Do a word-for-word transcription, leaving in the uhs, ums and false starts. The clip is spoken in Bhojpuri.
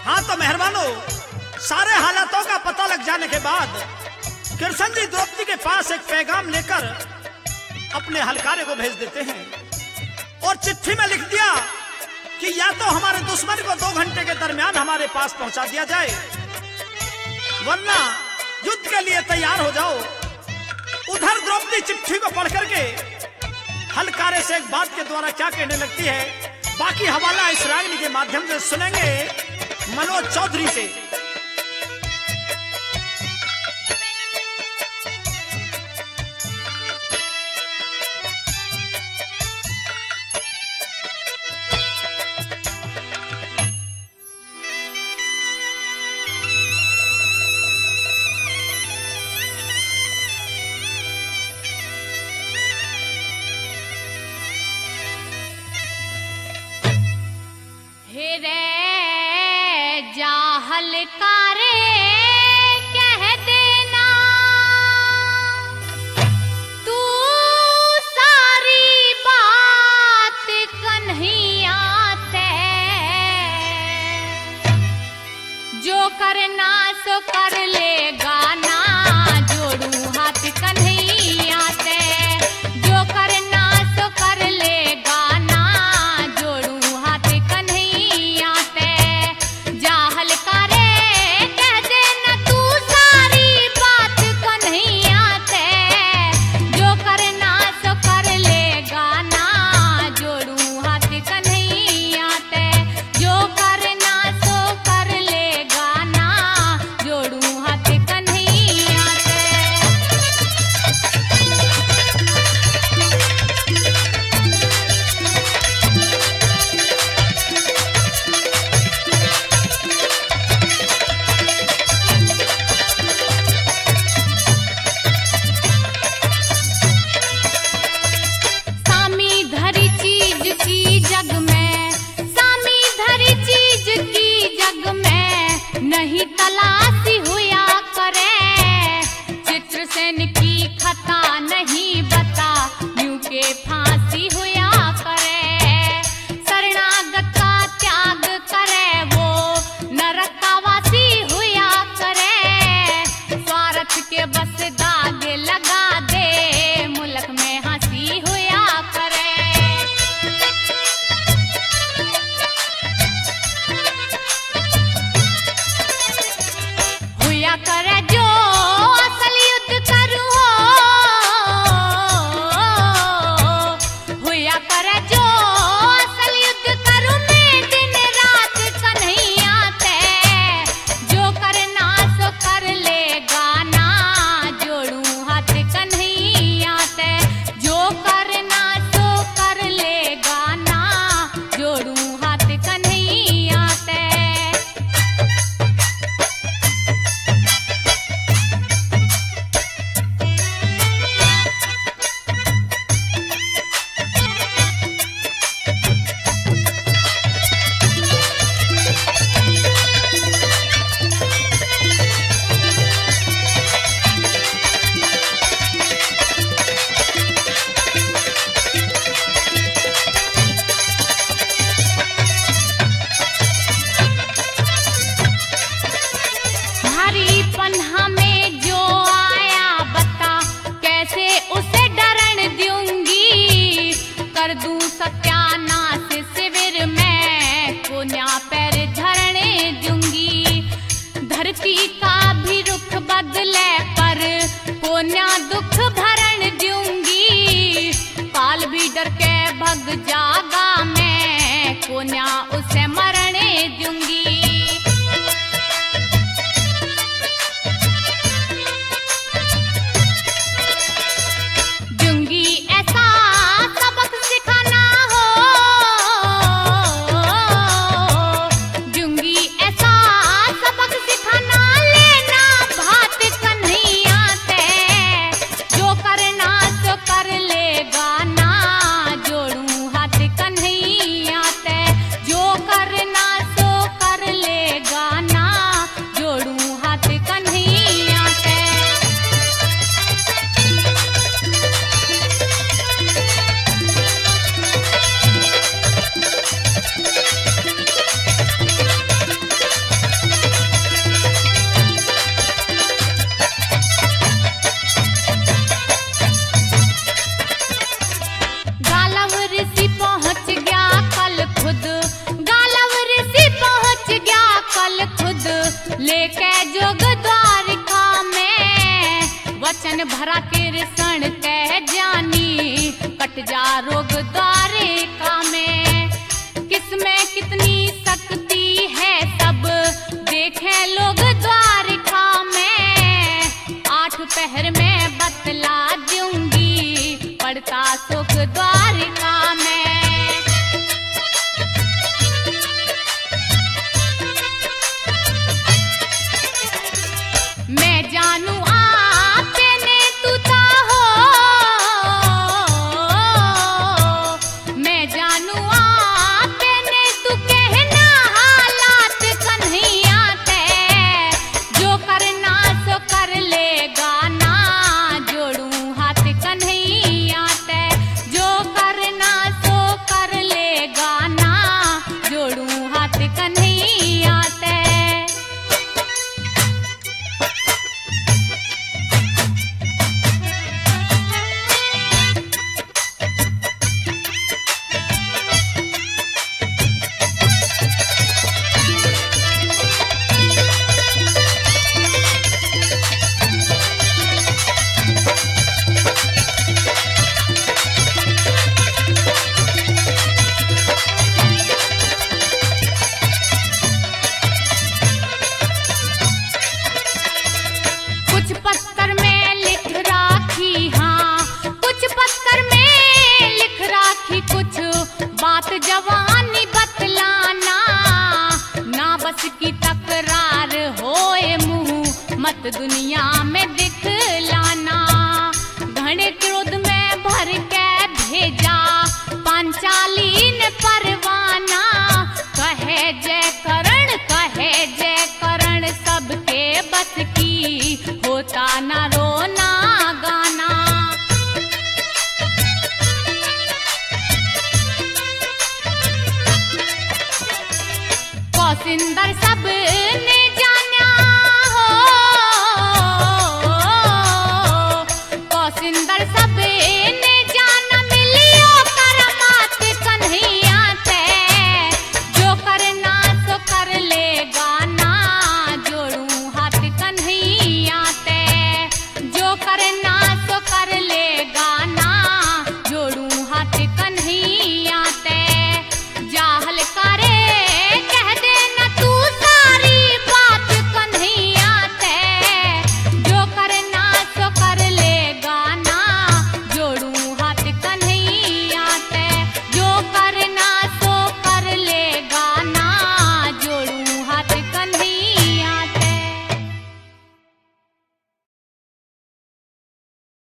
हाँ तो मेहरबानो, सारे हालातों का पता लग जाने के बाद कृष्ण जी द्रौपदी के पास एक पैगाम लेकर अपने हलकारे को भेज देते हैं और चिट्ठी में लिख दिया कि या तो हमारे दुश्मन को दो घंटे के दरमियान हमारे पास पहुंचा दिया जाए, वरना युद्ध के लिए तैयार हो जाओ। उधर द्रौपदी चिट्ठी को पढ़ करके हलकारे से एक बात के द्वारा क्या कहने लगती है, बाकी हवाला इस रागनी के माध्यम से सुनेंगे मनोज चौधरी से। हलकारे कह देना तू सारी बात कन्हैया ते, जो करना सो कर लेगा ना जोड़ू हाथ कन्हैया ते, जो करना सो कर लेगा ना जोड़ू हाथ कन्हैया ते। जा हलकारे कह मन भरा कृष्ण कह जानी कट जा रोग द्वारिका में। किसमें कितनी शक्ति है सब देखे लोग द्वारिका में। आठ पहर में बतला दूंगी पड़ता सुख द्वारिका में। मैं जानू आपने तूता हो, मैं जानू आपने तू कहना हालात कन्हैया ते। जो करना सो कर लेगा ना जोड़ू हाथ कन्हैया ते। जो करना सो कर लेगा ना जोड़ू हाथ कन्हैया ते। कुछ पत्थर में लिख राखी, हाँ कुछ पत्थर में लिख राखी कुछ बात जवानी बतलाना। ना बस की तकरार होए मुंह मत दुनिया में दिखलाना। घने क्रोध में भर के भेजा पांचाली